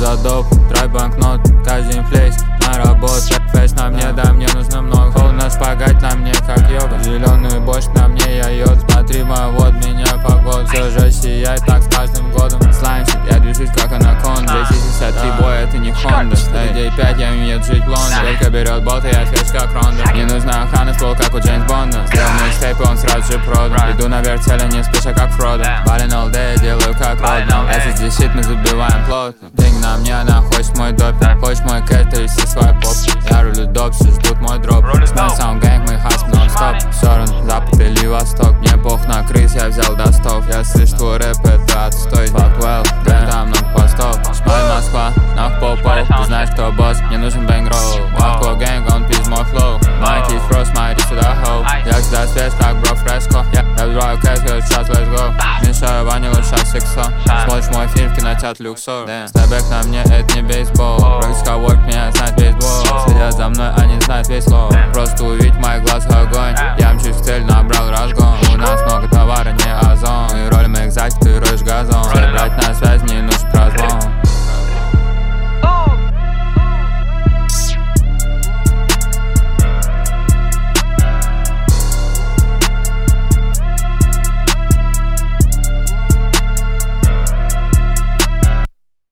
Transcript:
за доп, трай банкнот, каждый инфлейс на работу. Фейс на мне, да мне нужно много. Хоу на шпагат на мне как йога. Зеленый борщ на мне, я йод. Смотри, вот меня погода. Все же сияет так с каждым годом. Слаймщик, я движусь как анаконда. J63 бой, это не Honda. Людей 5, я умею жить в Лондоне. Только берет болты, я свеж как Ронда. Не нужна охрана, ствол как у Джеймс Бонда. Сделал микстейп, он сразу же продан. Иду на вертеле, не спеша как Фродо. Балин all day, делаю как Родман. SSD щит, мы забиваем плотно. Деньги на мне, она хочет мой доп. Хочешь мой кэш, ты все свой поп. Я рулю доп, все ждут мой дроп. Мой саундгэнг, мы хасп нон-стоп. Все равно запад или восток. Мне пох на крыс, я взял достов. Я слышу, твой рэп это отстой. Fuck well, там много постов. Шмаль Москва, нах по-пол. Ты знаешь, кто босс, мне нужен бэнгролл. Лавко гэнг, он пиз мой флоу. Майки фрост, смотри сюда, хоу. Я всегда свеж, как бро фреско. Я взрываю кэш, говорит, сейчас let's go. Мешаю ванилу, сейчас сексо. Смотришь мой фильм в кинотеатре Люксор. Стебэк на мне, это не бейсбол. Рокс Каворк, меня знает весь двор. Следят за мной, они знают весь лоу. Просто увидеть мои глаза огонь.